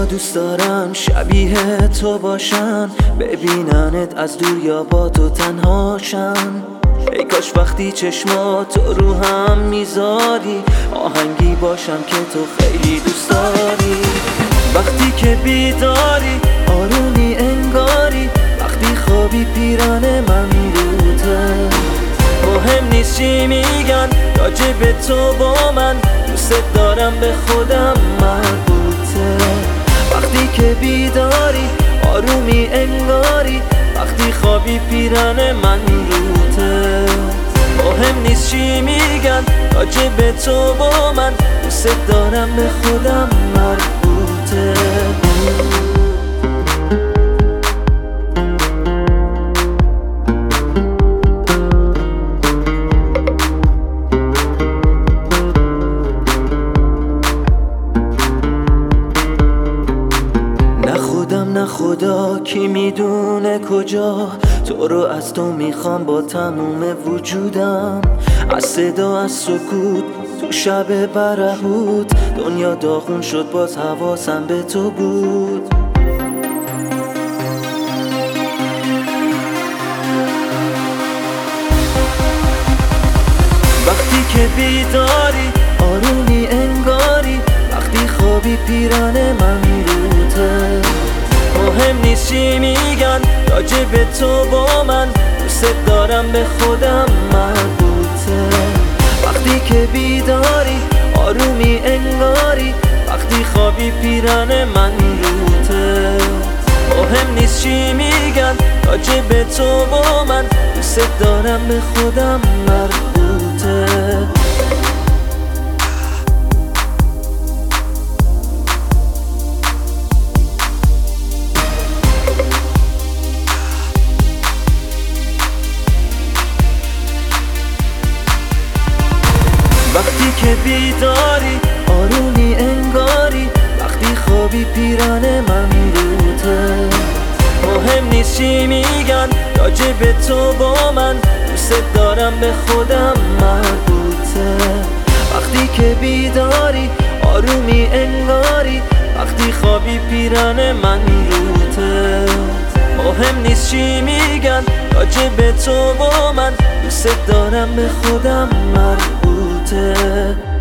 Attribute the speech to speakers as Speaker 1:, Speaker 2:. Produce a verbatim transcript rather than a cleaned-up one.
Speaker 1: ها دوست دارن شبیه تو باشن، ببیننت از دور یا با تو تنهاشن. ای کاش وقتی چشماتو رو هم میذاری آهنگی باشم که تو خیلی دوست داری. وقتی که بیداری آرومی انگاری، وقتی خوابی پیران من روته. مهم نیست چی میگن راجع به تو با من، دوست دارم به خودم مربوطه. وقتی که بیداری آرومی انگاری، وقتی خوابی پیران من روته. مهم نیست چی میگن راجع به تو با من، دوست دارم به خودم مربوطه. نه خدا کی میدونه کجا، تو رو از تو میخوام با تموم وجودم. از صدا از سکوت تو شب برهوت، دنیا داغون شد باز حواسم به تو بود. وقتی که بیداری آرومی انگاری، وقتی خوابی پیران من روته. مهم نیست چی میگن راجع به تو با من، دوست دارم به خودم مربوطه. وقتی که بیداری آرومی انگاری، وقتی خوابی پیران من روته. مهم نیست چی میگن راجع به تو با من، دوست دارم به خودم مربوطه. وقتی که بیداری آرومی انگاری، وقتی خوابی پیران من روته. مهم نیست چی میگن راجع به تو با من، دوست دارم به خودم مربوطه. وقتی که بیداری آرومی انگاری، وقتی خوابی پیران من روته. مهم نیست چی میگن راجع به تو با من، دوست دارم به خودم مربوطه.